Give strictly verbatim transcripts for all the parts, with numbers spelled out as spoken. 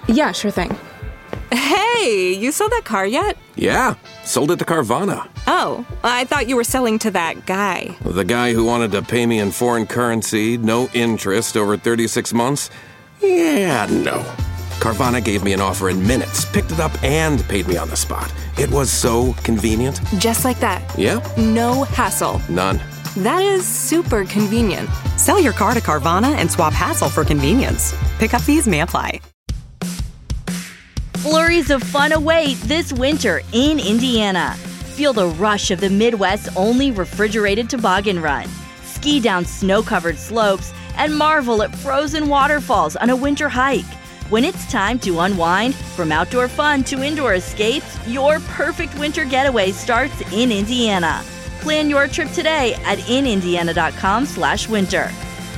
Yeah, sure thing. Hey, you sold that car yet? Yeah, sold it to Carvana. Oh, I thought you were selling to that guy. The guy who wanted to pay me in foreign currency, no interest, over thirty-six months? Yeah, no. Carvana gave me an offer in minutes, picked it up, and paid me on the spot. It was so convenient. Just like that. Yeah. No hassle. None. That is super convenient. Sell your car to Carvana and swap hassle for convenience. Pickup fees may apply. Flurries of fun await this winter in Indiana. Feel the rush of the Midwest's only refrigerated toboggan run. Ski down snow-covered slopes and marvel at frozen waterfalls on a winter hike. When it's time to unwind, from outdoor fun to indoor escapes, your perfect winter getaway starts in Indiana. Plan your trip today at inindiana.com slash winter.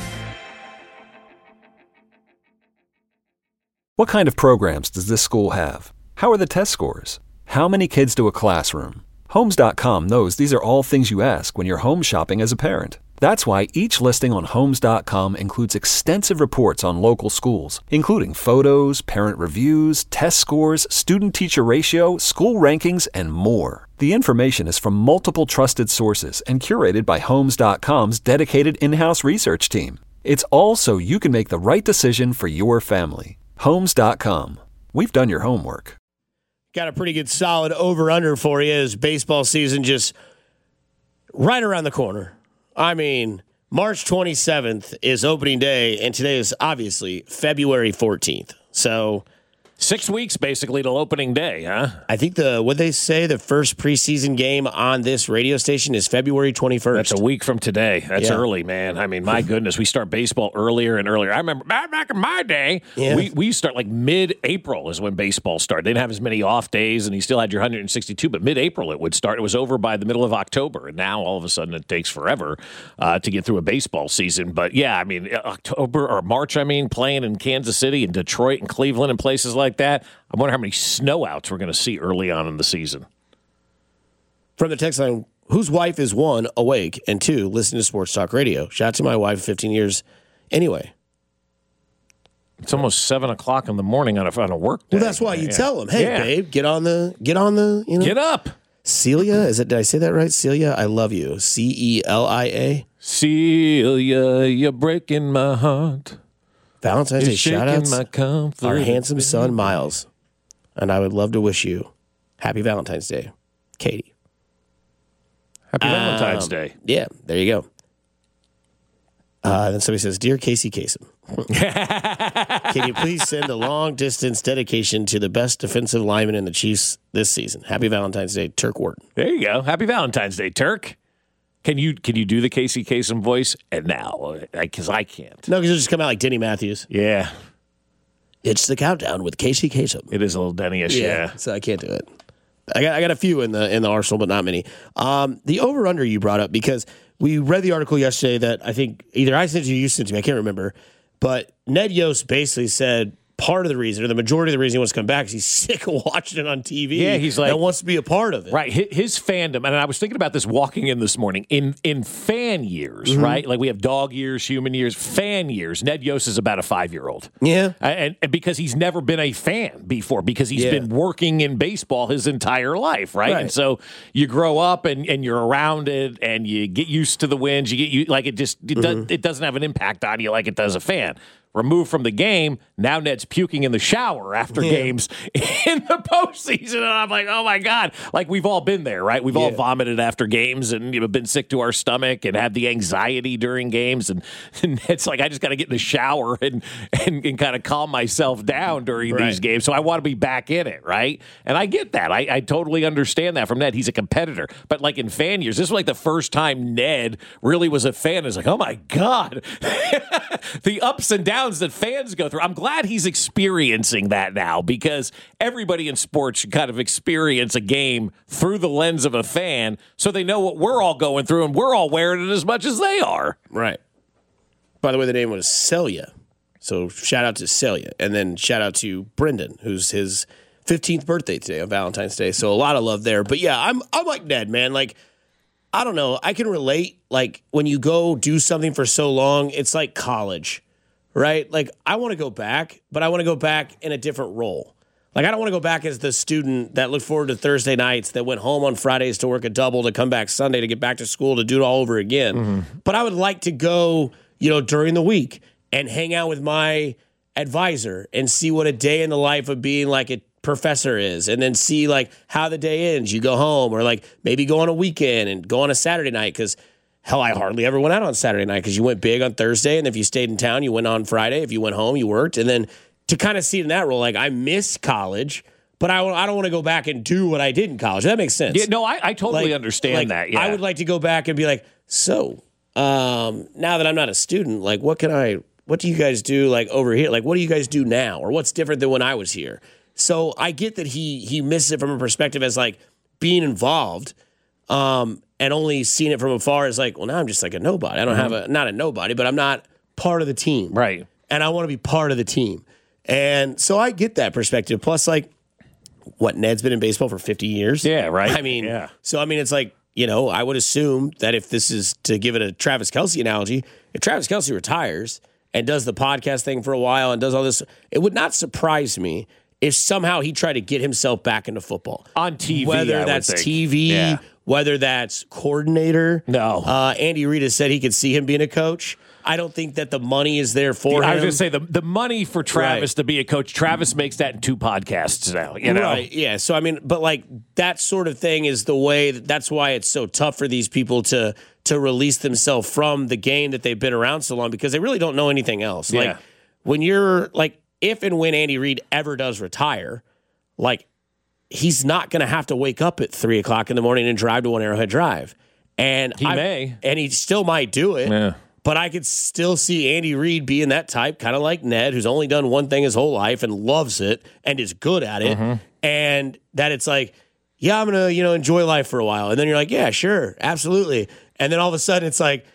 What kind of programs does this school have? How are the test scores? How many kids do a classroom? Homes dot com knows these are all things you ask when you're home shopping as a parent. That's why each listing on Homes dot com includes extensive reports on local schools, including photos, parent reviews, test scores, student-teacher ratio, school rankings, and more. The information is from multiple trusted sources and curated by Homes dot com's dedicated in-house research team. It's all so you can make the right decision for your family. Homes dot com. We've done your homework. Got a pretty good solid over-under for you as baseball season just right around the corner. I mean, March twenty-seventh is opening day, and today is obviously February fourteenth. So six weeks basically till opening day, huh? I think the what they say the first preseason game on this radio station is February twenty-first. That's a week from today. That's yeah. early, man. I mean, my goodness, we start baseball earlier and earlier. I remember back, back in my day, yeah. we we start like mid-April is when baseball started. They didn't have as many off days, and you still had your one hundred sixty-two, but mid-April it would start. It was over by the middle of October, and now all of a sudden it takes forever uh, to get through a baseball season. But yeah, I mean, October or March, I mean, playing in Kansas City and Detroit and Cleveland and places like that. I wonder how many snowouts we're going to see early on in the season. From the text line, whose wife is one, awake, and two, listening to Sports Talk Radio? Shout out to my wife, fifteen years anyway. It's almost seven o'clock in the morning on a, on a work day. Well, that's why you yeah. tell them, hey, yeah. babe, get on the, get on the, you know. Get up. Celia, is it, did I say that right? Celia, I love you. C E L I A. Celia, you're breaking my heart. Valentine's Day shout outs. My comfort. Our handsome son, Miles. And I would love to wish you happy Valentine's Day, Katie. Happy um, Valentine's Day. Yeah, there you go. Uh, then somebody says, Dear Casey Kasem, can you please send a long-distance dedication to the best defensive lineman in the Chiefs this season? Happy Valentine's Day, Turk Wharton. There you go. Happy Valentine's Day, Turk. Can you can you do the Casey Kasem voice? And now, because I can't. No, because it'll just come out like Denny Matthews. Yeah. It's the countdown with Casey Kasem. It is a little Denny-ish, yeah. yeah. So I can't do it. I got I got a few in the in the arsenal, but not many. Um, the over-under you brought up, because we read the article yesterday that I think either I sent you or you sent to me, I can't remember, but Ned Yost basically said part of the reason, or the majority of the reason he wants to come back is he's sick of watching it on T V. Yeah, he's like, and wants to be a part of it. Right. His, his fandom, and I was thinking about this walking in this morning, in in fan years, Mm-hmm. right? Like we have dog years, human years, fan years. Ned Yost is about a five-year-old. Yeah. And, and because he's never been a fan before, because he's Yeah. been working in baseball his entire life, right? Right. And so you grow up and, and you're around it and you get used to the wins. You get you like it just it, Mm-hmm. does, it doesn't have an impact on you like it does a fan. Removed from the game, now Ned's puking in the shower after Yeah. games in the postseason. And I'm like, oh, my God. Like, we've all been there, right? We've all Yeah. vomited after games and you know, been sick to our stomach and had the anxiety during games. And, and it's like, I just got to get in the shower and, and, and kind of calm myself down during Right. these games. So I want to be back in it, right? And I get that. I, I totally understand that from Ned. He's a competitor. But, like, in fan years, this was like the first time Ned really was a fan. It's like, oh, my God. The ups and downs that fans go through. I'm glad he's experiencing that now, because everybody in sports should kind of experience a game through the lens of a fan so they know what we're all going through and we're all wearing it as much as they are. Right. By the way, the name was Celia. So shout out to Celia. And then shout out to Brendan, who's his fifteenth birthday today on Valentine's Day. So a lot of love there. But yeah, I'm I'm like Ned, man. Like, I don't know. I can relate. Like, when you go do something for so long, it's like college. right? Like, I want to go back, but I want to go back in a different role. Like, I don't want to go back as the student that looked forward to Thursday nights, that went home on Fridays to work a double, to come back Sunday to get back to school, to do it all over again. Mm-hmm. But I would like to go, you know, during the week and hang out with my advisor and see what a day in the life of being like a professor is, and then see like how the day ends. You go home, or like maybe go on a weekend and go on a Saturday night, because hell, I hardly ever went out on Saturday night, because you went big on Thursday, and if you stayed in town, you went on Friday. If you went home, you worked. And then to kind of see it in that role, like, I miss college, but I, I don't want to go back and do what I did in college. That makes sense. Yeah, no, I, I totally like, understand like, that. Yeah. I would like to go back and be like, so um, now that I'm not a student, like, what can I, what do you guys do like over here? Like, what do you guys do now? Or what's different than when I was here? So I get that he he misses it from a perspective as like being involved, um, and only seeing it from afar as like, well, now I'm just like a nobody. I don't mm-hmm. have a, not a nobody, but I'm not part of the team. Right. And I want to be part of the team. And so I get that perspective. Plus, like, what, Ned's been in baseball for fifty years? Yeah, right. I mean, yeah. So I mean, it's like, you know, I would assume that if this is, to give it a Travis Kelce analogy, if Travis Kelce retires and does the podcast thing for a while and does all this, it would not surprise me if somehow he tried to get himself back into football. On T V, Whether I that's would think. T V, yeah. whether that's coordinator. No. Uh, Andy Reid has said he could see him being a coach. I don't think that the money is there for I him. was going to say, the, the money for Travis Right. to be a coach, Travis makes that in two podcasts now, you know? Right, yeah. So, I mean, but like that sort of thing is the way, that, that's why it's so tough for these people to to release themselves from the game that they've been around so long, because they really don't know anything else. Yeah. Like, when you're, like, if and when Andy Reid ever does retire, like, he's not going to have to wake up at three o'clock in the morning and drive to One Arrowhead Drive. And He I, may. And he still might do it. Yeah. But I could still see Andy Reid being that type, kind of like Ned, who's only done one thing his whole life and loves it and is good at it. Mm-hmm. And that it's like, yeah, I'm going to, you know, enjoy life for a while. And then you're like, yeah, sure, absolutely. And then all of a sudden it's like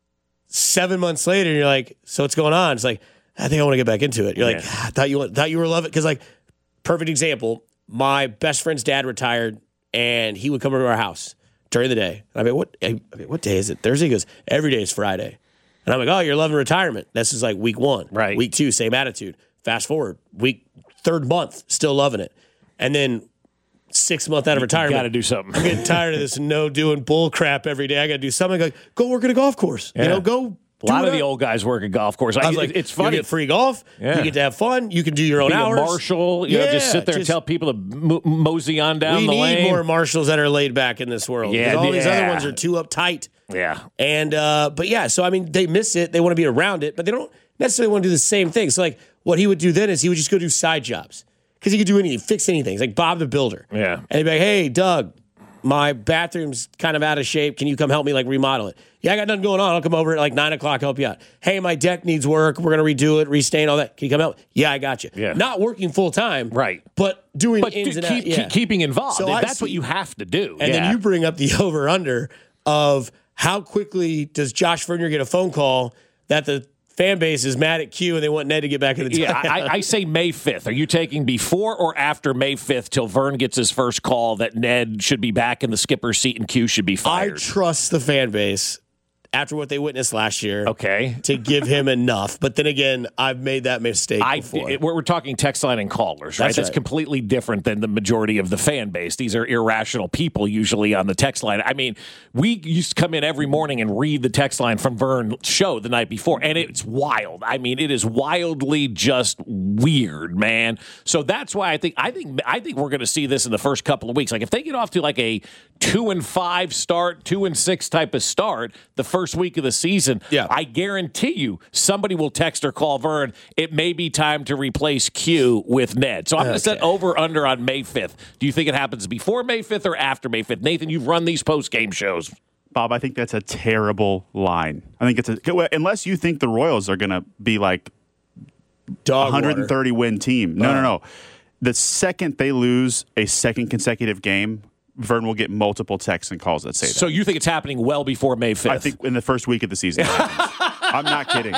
seven months later, and you're like, so what's going on? It's like, I think I want to get back into it. You're Yeah. like, I thought you, thought you were loving it. Because, like, perfect example, my best friend's dad retired, and he would come over to our house during the day. And I mean, what, I mean, what day is it? Thursday? He goes, every day is Friday. And I'm like, oh, you're loving retirement. This is like week one. Right. Week two, same attitude. Fast forward, week, third month, still loving it. And then six months out of retirement. Got to do something. I'm getting tired of this no doing bull crap every day. I got to do something. Like, go work at a golf course. Yeah. You know, go. A lot of the old guys work at golf course. I was I, like, it's you funny. get free golf. Yeah. You get to have fun. You can do your own Be hours. a marshal, you know, just Yeah, sit there and just- tell people to mo- mosey on down we the need lane. more marshals that are laid back in this world. Yeah, 'Cause all these yeah. other ones are too uptight. Yeah. And uh, but yeah, so I mean, they miss it. They want to be around it, but they don't necessarily want to do the same thing. So like, what he would do then is he would just go do side jobs, because he could do anything, fix anything. He's like Bob the Builder. Yeah. And he'd be like, hey, Doug, my bathroom's kind of out of shape. Can you come help me like remodel it? Yeah, I got nothing going on. I'll come over at like nine o'clock, help you out. Hey, my deck needs work. We're gonna redo it, restain all that. Can you come help? Yeah, I got you. Yeah. Not working full time, Right. But doing But ins do- and keep, outs. Yeah. keep keeping involved. So I That's what see- you have to do. And yeah. then you bring up the over under of how quickly does Josh Vernier get a phone call that the fan base is mad at Q and they want Ned to get back in the team. Yeah, I, I say May fifth. Are you taking before or after May fifth till Vern gets his first call that Ned should be back in the skipper's seat and Q should be I fired? trust the fan base after what they witnessed last year. Okay. To give him enough. But then again, I've made that mistake I, before. it- we're, we're talking text line and callers, right? That's That's right. completely different than the majority of the fan base. These are irrational people usually on the text line. I mean, we used to come in every morning and read the text line from Vern's show the night before, and it's wild. I mean, it is wildly just weird, man. So that's why I think I think I think we're going to see this in the first couple of weeks. Like if they get off to like a two and five start, two and six type of start the first week of the season, Yeah. I guarantee you somebody will text or call Vern. It may be time to replace Q with Ned. So I'm going to set over under on May fifth. Do you think it happens before May fifth or after May fifth? Nathan, you've run these post game shows. Bob, I think that's a terrible line. I think it's a unless you think the Royals are going to be like Dog one hundred thirty water. win team. No, no, no. The second they lose a second consecutive game, Vern will get multiple texts and calls that say that. So you think it's happening well before May fifth? I think in the first week of the season. I'm not kidding.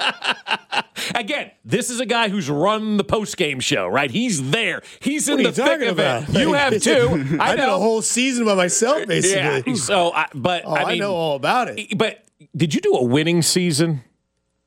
Again, this is a guy who's run the post game show, right? He's there. He's in What are the you thick talking of about? it. You have too. I, I, did know. a whole season by myself, basically. Yeah. So, I, but Oh, I I, mean, know all about it. But did you do a winning season?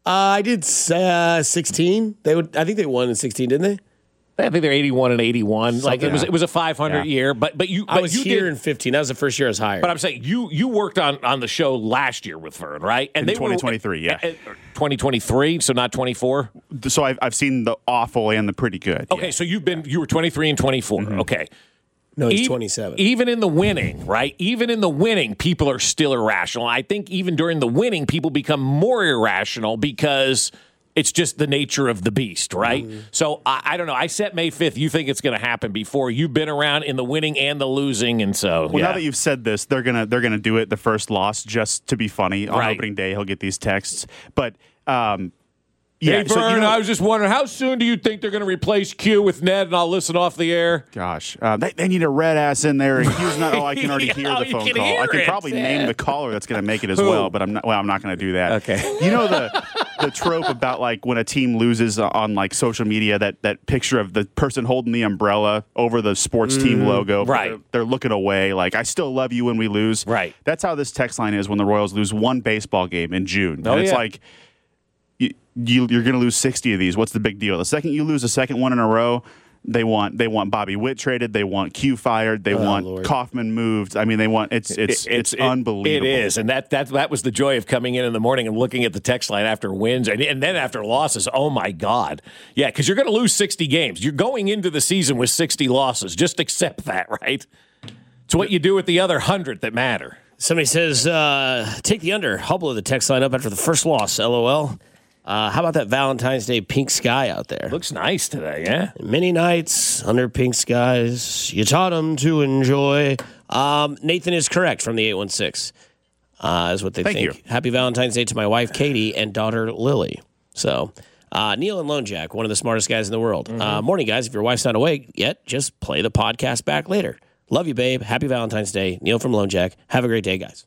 Uh, I did uh, sixteen. They would. I think they won in sixteen, didn't they? I think they're eighty-one and eighty-one. Like it was, it was a five hundred Yeah. year. But but you, I but was you here did, in fifteen. That was the first year I was hired. But I'm saying you you worked on, on the show last year with Vern, right? And In they twenty twenty-three, were, yeah. twenty twenty-three, so not twenty-four. So I've I've seen the awful and the pretty good. Okay, yeah. so you've been you were twenty-three and twenty-four. Mm-hmm. Okay. no, he's E- twenty-seven. Even in the winning, right? Even in the winning, people are still irrational. I think even during the winning, people become more irrational because it's just the nature of the beast, right? Mm. So I, I don't know. I set May fifth. You think it's going to happen before you've been around in the winning and the losing, and so Well, yeah. now that you've said this, they're gonna they're gonna do it the first loss just to be funny on Right. opening day. He'll get these texts, but um, yeah. Hey, so, Vern, you know, I was just wondering, how soon do you think they're going to replace Q with Ned, and I'll listen off the air? Gosh, uh, they, they need a red ass in there. And Q's not. Oh, I can already hear Oh, the you phone can call. hear I can it, probably yeah. name the caller that's going to make it as Who? well, but I'm not. Well, I'm not going to do that. Okay. You know the the trope about like when a team loses on like social media, that that picture of the person holding the umbrella over the sports team logo. right. They're, they're looking away. Like, I still love you when we lose. Right. That's how this text line is when the Royals lose one baseball game in June. Oh, and it's yeah. like. You, you, you're going to lose sixty of these. What's the big deal? The second you lose a second one in a row, they want they want Bobby Witt traded. They want Q fired. They want Lord. Kaufman moved. I mean, they want it's it's it's, it- unbelievable. It is, and that that that was the joy of coming in in the morning and looking at the text line after wins, and, and then after losses. Oh my God, yeah, because you're going to lose sixty games. You're going into the season with sixty losses. Just accept that, right? It's what you do with the other hundred that matter. Somebody says, uh, take the under. Hubble the text line up after the first loss. LOL. Uh, how about that Valentine's Day pink sky out there? Looks nice today, yeah. Many nights under pink skies. You taught them to enjoy. Um, Nathan is correct from the eight one six. Uh, is what they Thank think. you. Happy Valentine's Day to my wife, Katie, and daughter, Lily. So, uh, Neil and Lone Jack, one of the smartest guys in the world. Mm-hmm. Uh, morning, guys. If your wife's not awake yet, just play the podcast back later. Love you, babe. Happy Valentine's Day. Neil from Lone Jack. Have a great day, guys.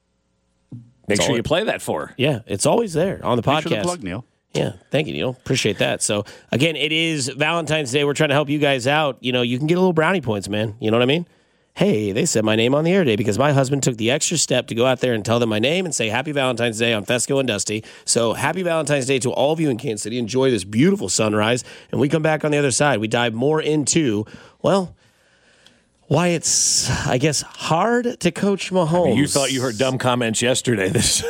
Make That's sure all you it- play that for her. Yeah, it's always there on the Thanks for podcast. the plug, Neil. Yeah, thank you, Neil. Appreciate that. So, again, it is Valentine's Day. We're trying to help you guys out. You know, you can get a little brownie points, man. You know what I mean? Hey, they said my name on the air today because my husband took the extra step to go out there and tell them my name and say Happy Valentine's Day on Fesco and Dusty. So, Happy Valentine's Day to all of you in Kansas City. Enjoy this beautiful sunrise. And we come back on the other side. We dive more into, well, why it's, I guess, hard to coach Mahomes. You thought you heard dumb comments yesterday. This.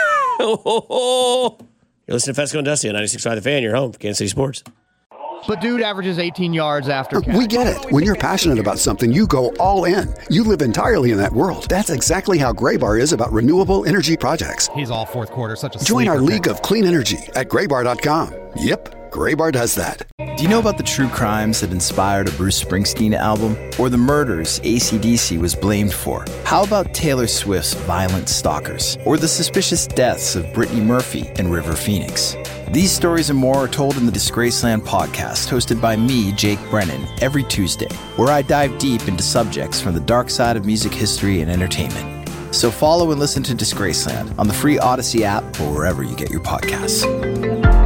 You're listening to Fesco and Dusty on ninety-six point five The Fan, your home for Kansas City Sports. But dude averages eighteen yards after catch. We get it. When you're passionate about something, you go all in. You live entirely in that world. That's exactly how Graybar is about renewable energy projects. He's all fourth quarter, such a Join our sleeper league pick. of clean energy at graybar dot com. Yep, Graybar does that. Do you know about the true crimes that inspired a Bruce Springsteen album? Or the murders A C D C was blamed for? How about Taylor Swift's Violent Stalkers? Or the suspicious deaths of Brittany Murphy and River Phoenix? These stories and more are told in the Disgraceland podcast, hosted by me, Jake Brennan, every Tuesday, where I dive deep into subjects from the dark side of music history and entertainment. So follow and listen to Disgraceland on the free Odyssey app or wherever you get your podcasts.